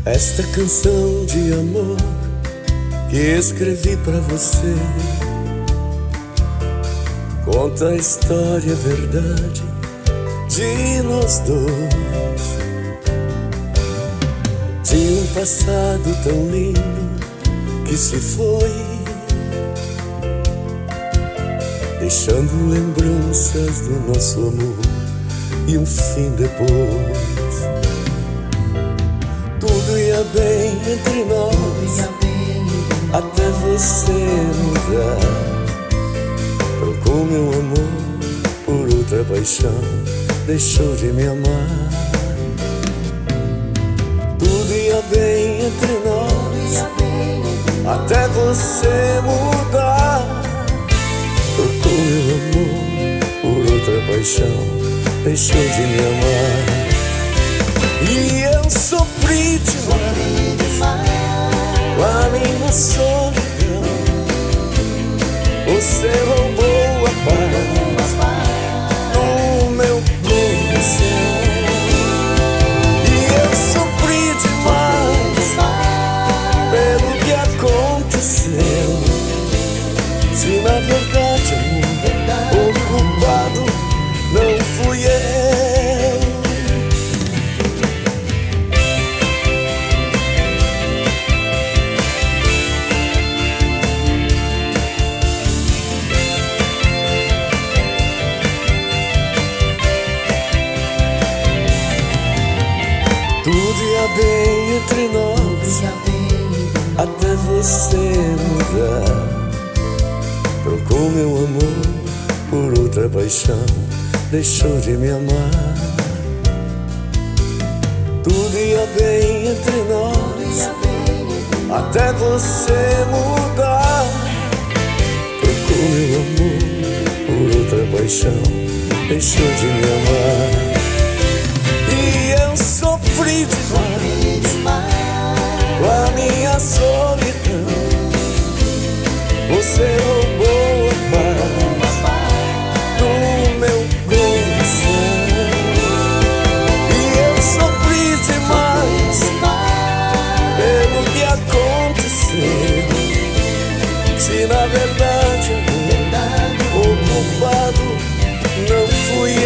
Esta canção de amor que escrevi pra você conta a história, a verdade de nós dois, de um passado tão lindo que se foi, deixando lembranças do nosso amor e um fim depois. Tudo ia bem entre nós, até você mudar. Trocou meu amor por outra paixão, deixou de me amar. Tudo ia bem entre nós, até você mudar. Trocou meu amor por outra paixão, deixou de me amar. E eu sofri demais com a minha solidão. Você roubou a paz do meu coração. E eu sofri demais pelo que aconteceu. Se na verdade, amor, o culpado não fui eu. Tudo ia bem entre nós, até você mudar. Trocou meu amor por outra paixão, deixou de me amar. Tudo ia bem entre nós, até você mudar. Trocou meu amor por outra paixão, deixou de me amar. E eu sofri demais com a minha solidão. Você roubou a paz do meu coração. E eu sofri demais pelo que aconteceu. Se na verdade, amor, o culpado não fui eu.